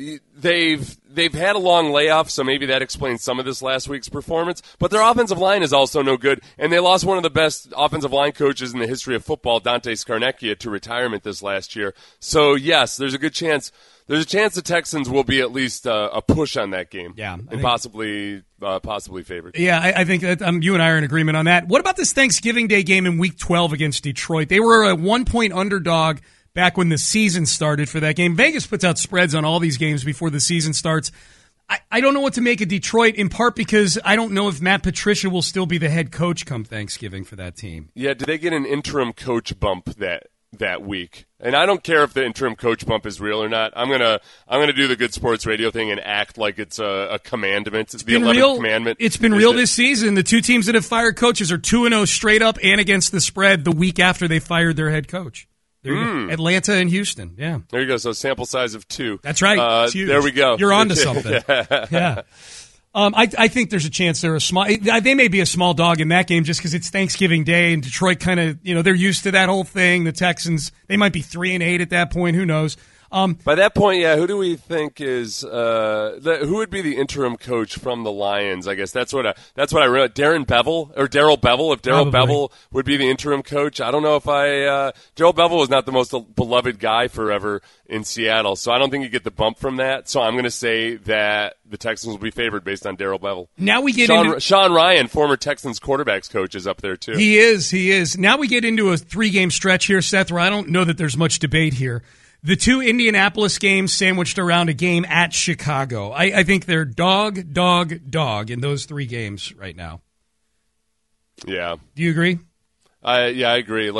They've had a long layoff, so maybe that explains some of this last week's performance. But their offensive line is also no good, and they lost one of the best offensive line coaches in the history of football, Dante Scarnecchia, to retirement this last year. So yes, there's a good chance. There's a chance the Texans will be at least a push on that game. Yeah, and possibly favored. Yeah, I think that, you and I are in agreement on that. What about this Thanksgiving Day game in Week 12 against Detroit? They were a 1-point underdog back when the season started for that game. Vegas puts out spreads on all these games before the season starts. I don't know what to make of Detroit, in part because I don't know if Matt Patricia will still be the head coach come Thanksgiving for that team. Yeah, did they get an interim coach bump that week? And I don't care if the interim coach bump is real or not. I'm gonna do the Good Sports Radio thing and act like it's a commandment. It's the 11th commandment. It's been real this season. The 2 teams that have fired coaches are 2-0 straight up and against the spread the week after they fired their head coach. There you go. Atlanta and Houston, yeah. There you go. So sample size of 2. That's right. It's huge. There we go. You're on to something. Yeah. I think there's a chance they're they may be a small dog in that game just because it's Thanksgiving Day and Detroit kind of, they're used to that whole thing. The Texans, they might be 3-8 at that point. Who knows? By that point, yeah, who do we think is who would be the interim coach from the Lions? I guess that's what I wrote. Darrell Bevell. If Darrell Bevell would be the interim coach, I don't know if Darrell Bevell was not the most beloved guy forever in Seattle, so I don't think you get the bump from that. So I'm going to say that the Texans will be favored based on Darrell Bevell. Now we get Sean Ryan, former Texans quarterbacks coach, is up there too. He is. Now we get into a 3-game stretch here, Seth, where I don't know that there's much debate here. The 2 Indianapolis games sandwiched around a game at Chicago. I think they're dog in those 3 games right now. Yeah. Do you agree? I agree.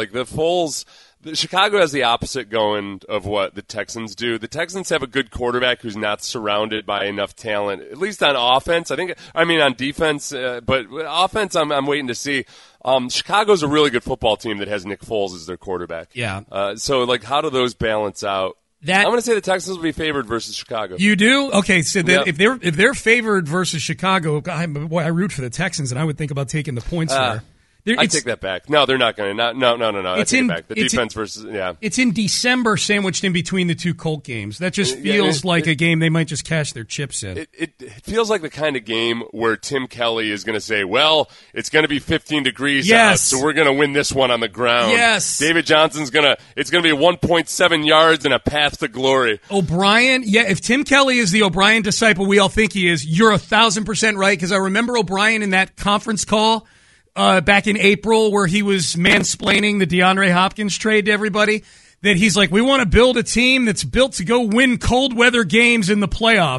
Chicago has the opposite going of what the Texans do. The Texans have a good quarterback who's not surrounded by enough talent, at least on offense. On defense, but offense, I'm waiting to see. Chicago's a really good football team that has Nick Foles as their quarterback. Yeah. So how do those balance out? I'm going to say the Texans will be favored versus Chicago. You do? Okay, so if they're favored versus Chicago, I root for the Texans, and I would think about taking the points there. I take that back. No, they're not going to. No. I take it back. The defense versus, yeah. It's in December, sandwiched in between the 2 Colt games. That just feels like a game they might just cash their chips in. It feels like the kind of game where Tim Kelly is going to say, well, it's going to be 15 degrees out, so we're going to win this one on the ground. Yes. David Johnson's it's going to be 1.7 yards and a path to glory. O'Brien, if Tim Kelly is the O'Brien disciple we all think he is, you're 1,000% right, because I remember O'Brien in that conference call back in April where he was mansplaining the DeAndre Hopkins trade to everybody, that he's like, we want to build a team that's built to go win cold weather games in the playoffs.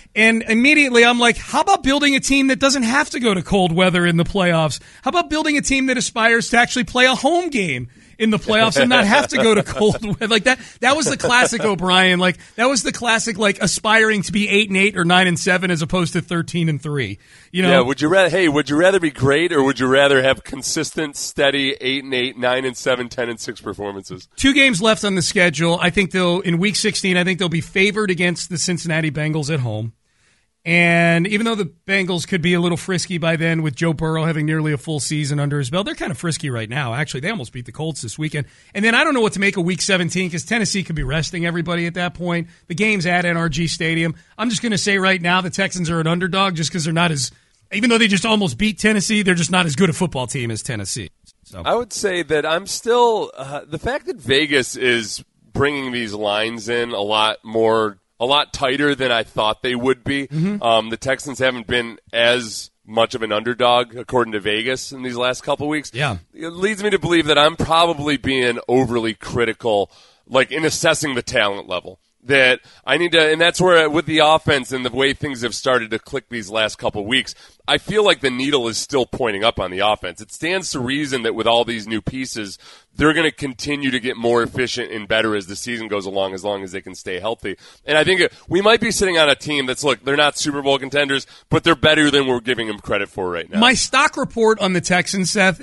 And immediately I'm like, how about building a team that doesn't have to go to cold weather in the playoffs? How about building a team that aspires to actually play a home game in the playoffs and not have to go to cold weather? Like that was the classic O'Brien. Like that was the classic, like aspiring to be 8-8 or 9-7 as opposed to 13-3. You know? Yeah. Would you rather be great, or would you rather have consistent, steady 8-8, 9-7, 10-6 performances? 2 games left on the schedule. I think in week 16, I think they'll be favored against the Cincinnati Bengals at home. And even though the Bengals could be a little frisky by then with Joe Burrow having nearly a full season under his belt, they're kind of frisky right now. Actually, they almost beat the Colts this weekend. And then I don't know what to make of Week 17 because Tennessee could be resting everybody at that point. The game's at NRG Stadium. I'm just going to say right now the Texans are an underdog just because they're not as – even though they just almost beat Tennessee, they're just not as good a football team as Tennessee. So I would say that I'm still the fact that Vegas is bringing these lines in a lot tighter than I thought they would be. Mm-hmm. The Texans haven't been as much of an underdog, according to Vegas, in these last couple of weeks. Yeah. It leads me to believe that I'm probably being overly critical, like in assessing the talent level. That I need to, and that's where with the offense and the way things have started to click these last couple of weeks, I feel like the needle is still pointing up on the offense. It stands to reason that with all these new pieces, they're going to continue to get more efficient and better as the season goes along, as long as they can stay healthy. And I think we might be sitting on a team that's, look, they're not Super Bowl contenders, but they're better than we're giving them credit for right now. My stock report on the Texans, Seth,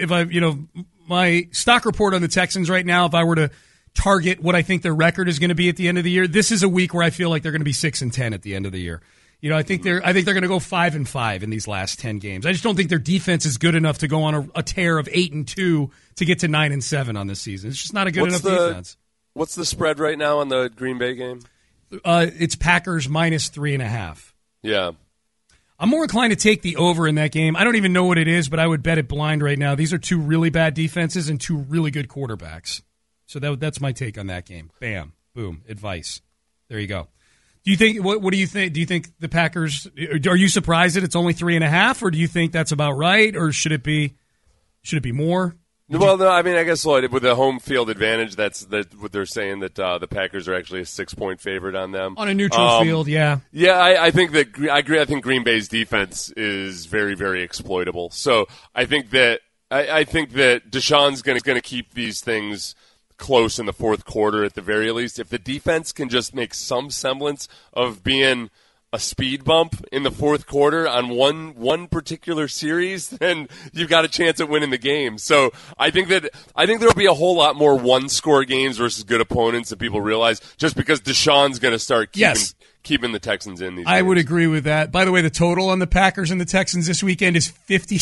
my stock report on the Texans right now, if I were to target what I think their record is going to be at the end of the year, this is a week where I feel like they're going to be 6-10 at the end of the year. You know, I think they're going to go 5-5 in these last 10 games. I just don't think their defense is good enough to go on a tear of 8-2 to get to 9-7 on this season. It's just not a good enough defense. What's the spread right now on the Green Bay game? It's Packers -3.5. Yeah. I'm more inclined to take the over in that game. I don't even know what it is, but I would bet it blind right now. These are 2 really bad defenses and 2 really good quarterbacks. So that's my take on that game. Bam, boom, advice. There you go. Do you think? What do you think? Do you think the Packers? Are you surprised that it's only 3.5, or do you think that's about right, or should it be more? Well, no. I mean, I guess with the home field advantage, that's what they're saying, that the Packers are actually a 6-point favorite on them on a neutral field. Yeah. Yeah, I think that I agree. I think Green Bay's defense is very, very exploitable. So I think that Deshaun's going to keep these things close in the fourth quarter at the very least. If the defense can just make some semblance of being a speed bump in the fourth quarter on one particular series, then you've got a chance at winning the game. So I think there'll be a whole lot more one-score games versus good opponents than people realize, just because Deshaun's going to start keeping the Texans in these games. I would agree with that. By the way, the total on the Packers and the Texans this weekend is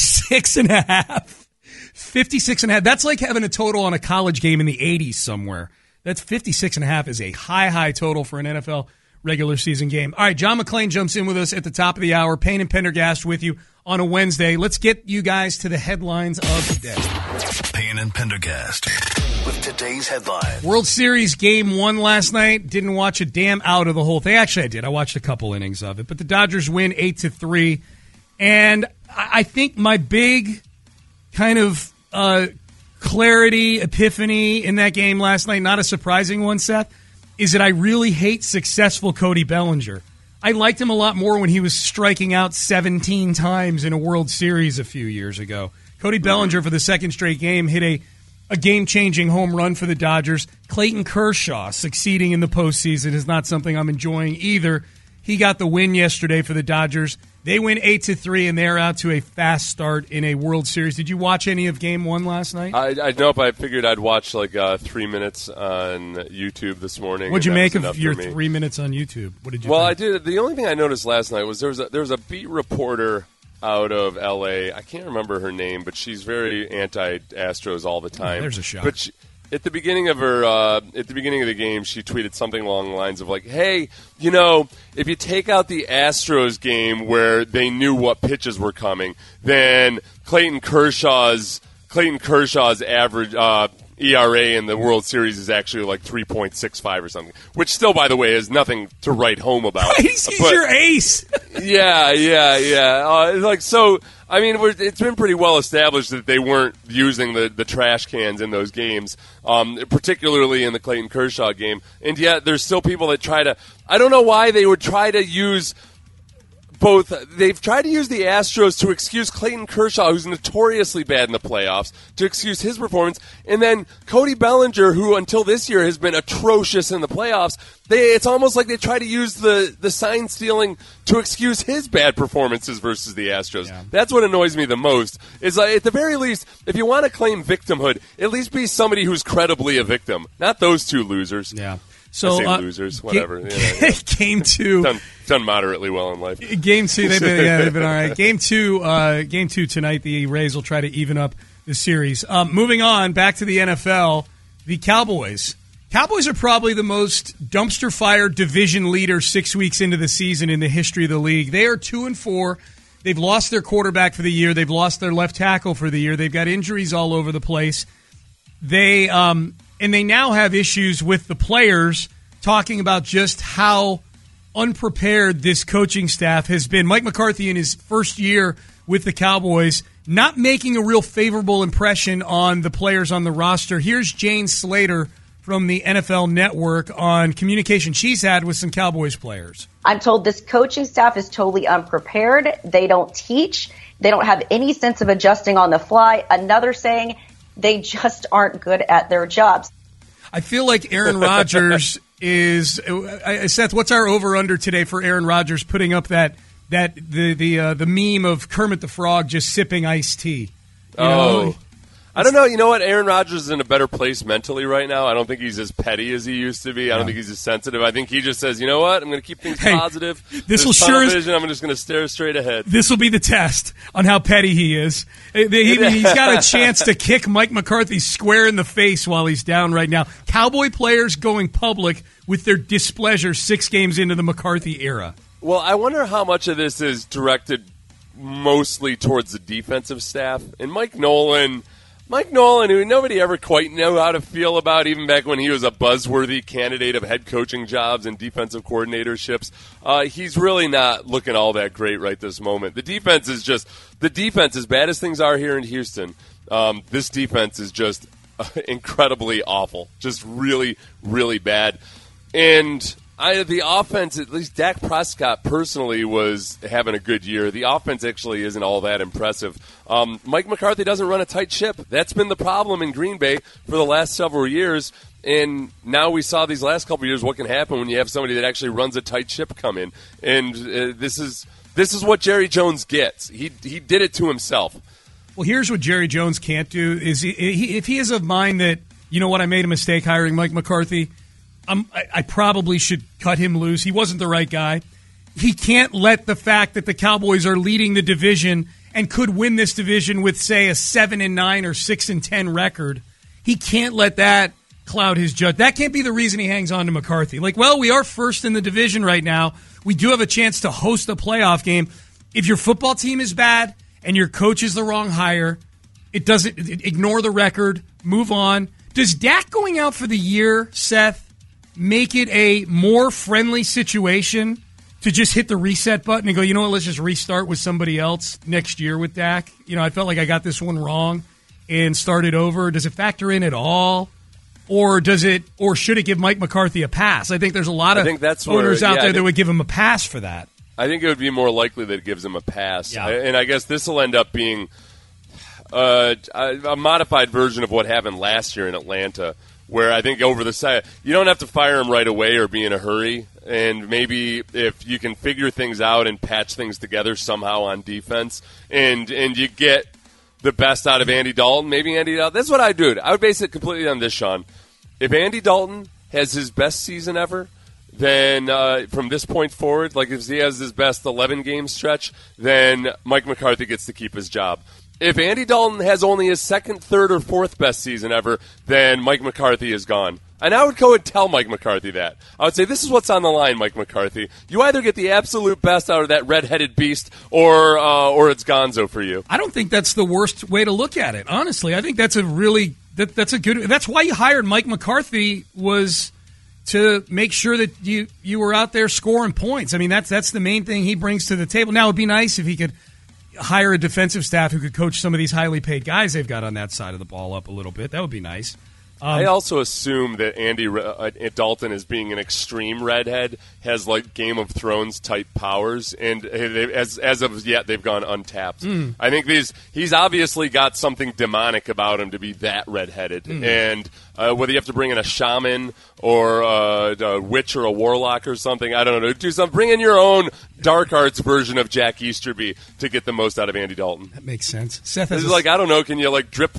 56.5. 56.5. That's like having a total on a college game in the 80s somewhere. That's 56.5 is a high total for an NFL regular season game. All right, John McClain jumps in with us at the top of the hour. Payne and Pendergast with you on a Wednesday. Let's get you guys to the headlines of the day. Payne and Pendergast with today's headlines. World Series Game 1 last night. Didn't watch a damn out of the whole thing. Actually, I did. I watched a couple innings of it. But the Dodgers win 8-3. And I think my big kind of clarity, epiphany in that game last night, not a surprising one, Seth, is that I really hate successful Cody Bellinger. I liked him a lot more when he was striking out 17 times in a World Series a few years ago. Cody Bellinger, for the second straight game, hit a game-changing home run for the Dodgers. Clayton Kershaw succeeding in the postseason is not something I'm enjoying either. He got the win yesterday for the Dodgers. They win 8-3, and they're out to a fast start in a World Series. Did you watch any of Game 1 last night? Nope. I figured I'd watch like 3 minutes on YouTube this morning. What'd you make of your 3 minutes on YouTube? What did you think? I did. The only thing I noticed last night was there was a beat reporter out of L.A. I can't remember her name, but she's very anti-Astros all the time. There's a shot. But at the beginning of the game, she tweeted something along the lines of like, "Hey, if you take out the Astros game where they knew what pitches were coming, then Clayton Kershaw's average ERA in the World Series is actually like 3.65 or something." Which still, by the way, is nothing to write home about. He's your ace. Yeah. I mean, it's been pretty well established that they weren't using the trash cans in those games, particularly in the Clayton Kershaw game. And yet there's still people that try to – I don't know why they would try to use they've tried to use the Astros to excuse Clayton Kershaw, who's notoriously bad in the playoffs, to excuse his performance, and then Cody Bellinger, who until this year has been atrocious in the playoffs. It's almost like they try to use the sign stealing to excuse his bad performances versus the Astros. Yeah. That's what annoys me the most. Is at the very least, if you want to claim victimhood, at least be somebody who's credibly a victim, not those two losers. Yeah. So losers, whatever. Game 2 done moderately well in life. Game 2, they've been all right. Game 2 tonight. The Rays will try to even up the series. Moving on, back to the NFL. The Cowboys. Cowboys are probably the most dumpster fire division leader 6 weeks into the season in the history of the league. They are 2-4. They've lost their quarterback for the year. They've lost their left tackle for the year. They've got injuries all over the place. They now have issues with the players, talking about just how unprepared this coaching staff has been. Mike McCarthy, in his first year with the Cowboys, not making a real favorable impression on the players on the roster. Here's Jane Slater from the NFL Network on communication she's had with some Cowboys players. I'm told this coaching staff is totally unprepared. They don't teach. They don't have any sense of adjusting on the fly. Another saying, they just aren't good at their jobs. I feel like Aaron Rodgers is Seth, what's our over-under today for Aaron Rodgers putting up the meme of Kermit the Frog just sipping iced tea? You know? I don't know. You know what? Aaron Rodgers is in a better place mentally right now. I don't think he's as petty as he used to be. I don't think he's as sensitive. I think he just says, you know what? I'm going to keep things positive. This will I'm just going to stare straight ahead. This will be the test on how petty he is. He's got a chance to kick Mike McCarthy square in the face while he's down right now. Cowboy players going public with their displeasure 6 games into the McCarthy era. Well, I wonder how much of this is directed mostly towards the defensive staff. And Mike Nolan, who nobody ever quite knew how to feel about, even back when he was a buzzworthy candidate of head coaching jobs and defensive coordinatorships, he's really not looking all that great right this moment. The defense, as bad as things are here in Houston, this defense is just incredibly awful, just really, really bad. And the offense, at least Dak Prescott personally was having a good year. The offense actually isn't all that impressive. Mike McCarthy doesn't run a tight ship. That's been the problem in Green Bay for the last several years. And now we saw these last couple of years what can happen when you have somebody that actually runs a tight ship come in. And this is what Jerry Jones gets. He did it to himself. Well, here's what Jerry Jones can't do. Is if he is of mind that, you know what, I made a mistake hiring Mike McCarthy, I probably should cut him loose. He wasn't the right guy. He can't let the fact that the Cowboys are leading the division and could win this division with, say, a 7-9 or 6-10 record. He can't let that cloud his judgment. That can't be the reason he hangs on to McCarthy. Like, well, we are first in the division right now. We do have a chance to host a playoff game. If your football team is bad and your coach is the wrong hire, ignore the record, move on. Does Dak going out for the year, Seth, make it a more friendly situation to just hit the reset button and go, you know what, let's just restart with somebody else next year with Dak? You know, I felt like I got this one wrong and started over. Does it factor in at all? Or should it give Mike McCarthy a pass? I think there's a lot of owners out there that would give him a pass for that. I think it would be more likely that it gives him a pass. Yeah. And I guess this will end up being a modified version of what happened last year in Atlanta, where I think over the side, you don't have to fire him right away or be in a hurry. And maybe if you can figure things out and patch things together somehow on defense, and you get the best out of Andy Dalton, maybe Andy Dalton. That's what I do. I would base it completely on this, Sean. If Andy Dalton has his best season ever, then from this point forward, like if he has his best 11-game stretch, then Mike McCarthy gets to keep his job. If Andy Dalton has only his second, third, or fourth best season ever, then Mike McCarthy is gone. And I would go and tell Mike McCarthy that. I would say, this is what's on the line, Mike McCarthy. You either get the absolute best out of that red-headed beast, or it's gonzo for you. I don't think that's the worst way to look at it, honestly. I think that's a really that's a good. That's why you hired Mike McCarthy, was to make sure that you were out there scoring points. I mean, that's the main thing he brings to the table. Now, it would be nice if he could hire a defensive staff who could coach some of these highly paid guys they've got on that side of the ball up a little bit. That would be nice. I also assume that Andy Dalton, as being an extreme redhead, has like Game of Thrones type powers, and as of yet they've gone untapped. I think he's obviously got something demonic about him to be that redheaded, and whether you have to bring in a shaman or a witch or a warlock or something, I don't know. Do something. Bring in your own dark arts version of Jack Easterby to get the most out of Andy Dalton. That makes sense. Seth, this is like, I don't know. Can you like drip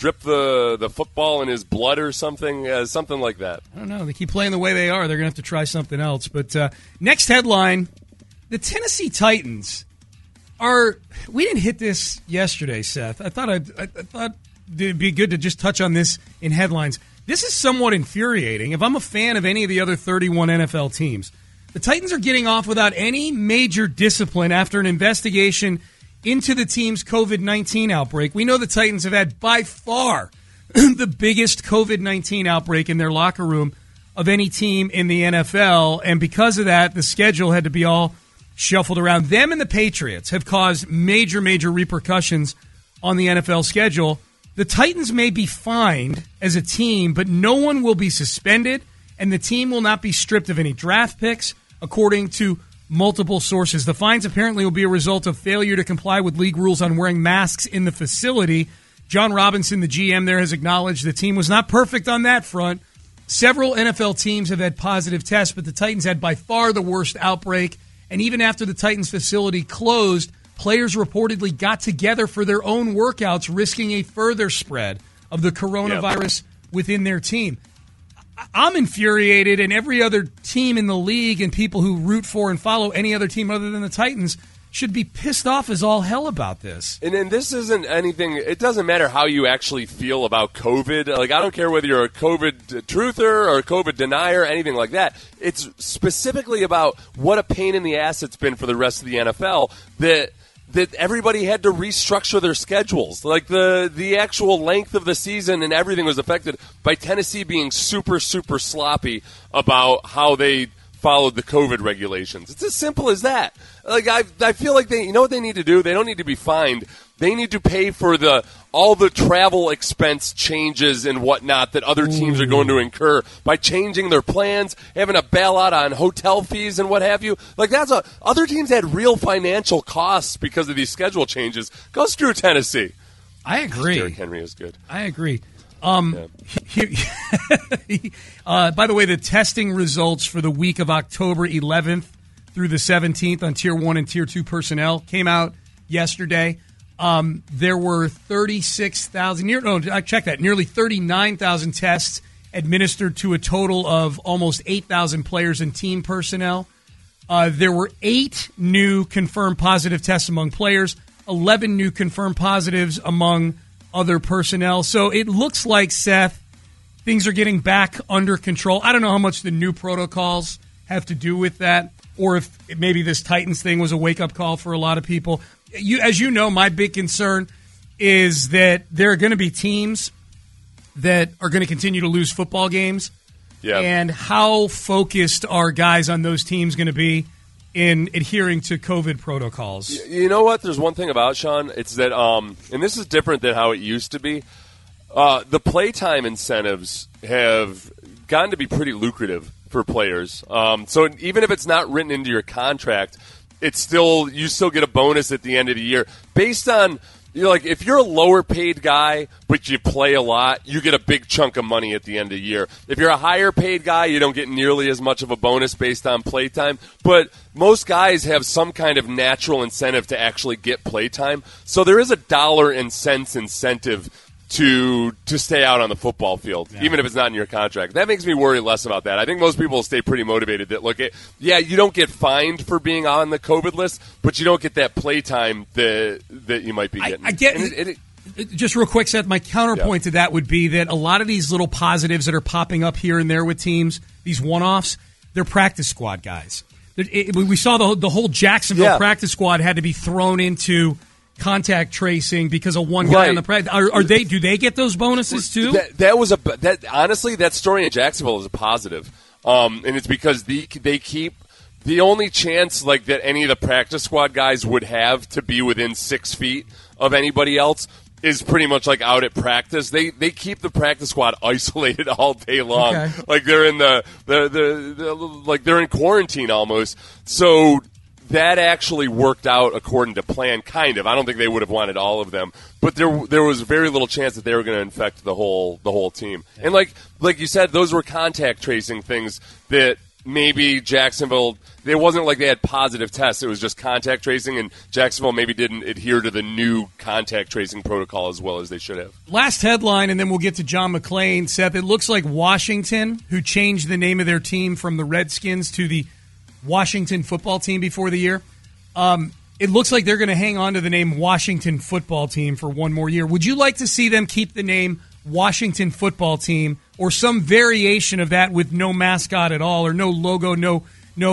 the football in his blood or something? Something like that. I don't know. They keep playing the way they are. They're going to have to try something else. But next headline: the Tennessee Titans are. We didn't hit this yesterday, Seth. I thought it'd be good to just touch on this in headlines. This is somewhat infuriating. If I'm a fan of any of the other 31 NFL teams, the Titans are getting off without any major discipline after an investigation into the team's COVID-19 outbreak. We know the Titans have had by far the biggest COVID-19 outbreak in their locker room of any team in the NFL, and because of that, the schedule had to be all shuffled around. Them and the Patriots have caused major repercussions on the NFL schedule. The Titans may be fined as a team, but no one will be suspended, and the team will not be stripped of any draft picks, according to multiple sources. The fines apparently will be a result of failure to comply with league rules on wearing masks in the facility. John Robinson, the GM there, has acknowledged the team was not perfect on that front. Several NFL teams have had positive tests, but the Titans had by far the worst outbreak. And even after the Titans facility closed, players reportedly got together for their own workouts, risking a further spread of the coronavirus within their team. I'm infuriated, and every other team in the league and people who root for and follow any other team other than the Titans should be pissed off as all hell about this. And this isn't anything, it doesn't matter how you actually feel about COVID. Like, I don't care whether you're a COVID truther or a COVID denier, anything like that. It's specifically about what a pain in the ass it's been for the rest of the NFL that everybody had to restructure their schedules. Like the actual length of the season and everything was affected by Tennessee being super sloppy about how they followed the COVID regulations. It's as simple as that. Like I feel like you know what they need to do? They don't need to be fined. They need to pay for all the travel expense changes and whatnot that other teams are going to incur by changing their plans, having a bailout on hotel fees and what have you. Like other teams had real financial costs because of these schedule changes. Go screw Tennessee. I agree. Derrick Henry is good. I agree. By the way, the testing results for the week of October 11th through the 17th on Tier 1 and Tier 2 personnel came out yesterday. There were 36,000, nearly 39,000 tests administered to a total of almost 8,000 players and team personnel. There were 8 new confirmed positive tests among players, 11 new confirmed positives among other personnel. So it looks like, Seth, things are getting back under control. I don't know how much the new protocols have to do with that, or if maybe this Titans thing was a wake-up call for a lot of people. As you know, my big concern is that there are going to be teams that are going to continue to lose football games. Yeah. And how focused are guys on those teams going to be in adhering to COVID protocols? You know what? There's one thing about, Sean. It's that, and this is different than how it used to be. The playtime incentives have gotten to be pretty lucrative for players. So even if it's not written into your contract, you still get a bonus at the end of the year based on, like, if you're a lower paid guy but you play a lot, you get a big chunk of money at the end of the year. If you're a higher paid guy, you don't get nearly as much of a bonus based on playtime. But most guys have some kind of natural incentive to actually get playtime. So there is a dollar and cents incentive to stay out on the football field, even if it's not in your contract. That makes me worry less about that. I think most people will stay pretty motivated that, you don't get fined for being on the COVID list, but you don't get that play time that you might be getting. I get just real quick, Seth, my counterpoint to that would be that a lot of these little positives that are popping up here and there with teams, these one-offs, they're practice squad guys. We saw the whole Jacksonville practice squad had to be thrown into contact tracing because of one guy on the practice. Do they get those bonuses too? Honestly, that story in Jacksonville is a positive, and it's because they keep the only chance that any of the practice squad guys would have to be within 6 feet of anybody else is pretty much like out at practice. They keep the practice squad isolated all day long. Okay. Like they're in they're in quarantine almost. So that actually worked out according to plan, kind of. I don't think they would have wanted all of them, but there was very little chance that they were going to infect the whole team. And like you said, those were contact tracing things that maybe Jacksonville, it wasn't like they had positive tests. It was just contact tracing, and Jacksonville maybe didn't adhere to the new contact tracing protocol as well as they should have. Last headline, and then we'll get to John McClain. Seth, it looks like Washington, who changed the name of their team from the Redskins to the Washington football team before the year, it looks like they're going to hang on to the name Washington football team for one more year. Would you like to see them keep the name Washington football team or some variation of that with no mascot at all or no logo, no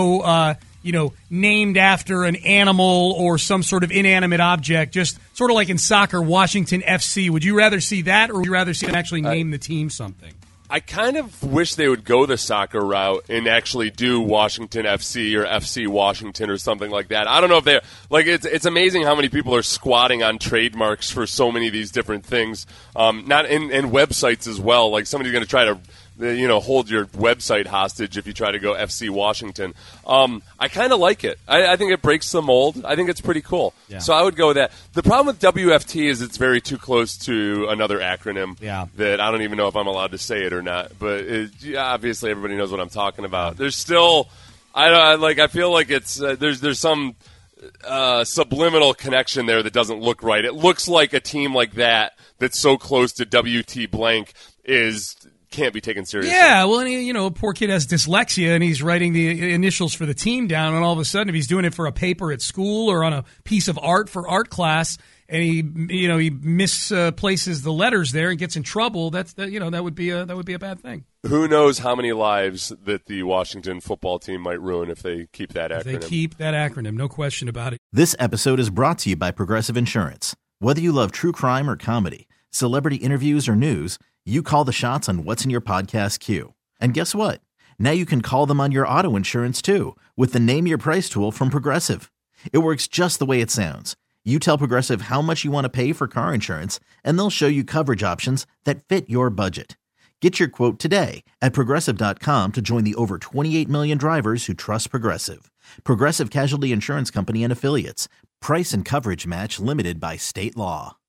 named after an animal or some sort of inanimate object, just sort of like in soccer, Washington FC? Would you rather see that, or would you rather see them actually name the team something? I kind of wish they would go the soccer route and actually do Washington FC or FC Washington or something like that. I don't know if they're like it's amazing how many people are squatting on trademarks for so many of these different things. Not in websites as well. Like somebody's going to try to hold your website hostage if you try to go FC Washington. I kind of like it. I think it breaks the mold. I think it's pretty cool. Yeah. So I would go with that. The problem with WFT is it's very too close to another acronym that I don't even know if I'm allowed to say it or not. But obviously everybody knows what I'm talking about. There's still, I feel like it's there's some subliminal connection there that doesn't look right. It looks like a team like that's so close to WT blank can't be taken seriously. Yeah, well, a poor kid has dyslexia, and he's writing the initials for the team down, and all of a sudden, if he's doing it for a paper at school or on a piece of art for art class, and he misplaces the letters there and gets in trouble, that would be a bad thing. Who knows how many lives that the Washington football team might ruin if they keep that acronym. They keep that acronym, no question about it. This episode is brought to you by Progressive Insurance. Whether you love true crime or comedy, celebrity interviews or news, you call the shots on what's in your podcast queue. And guess what? Now you can call them on your auto insurance too with the Name Your Price tool from Progressive. It works just the way it sounds. You tell Progressive how much you want to pay for car insurance, and they'll show you coverage options that fit your budget. Get your quote today at Progressive.com to join the over 28 million drivers who trust Progressive. Progressive Casualty Insurance Company and Affiliates. Price and coverage match limited by state law.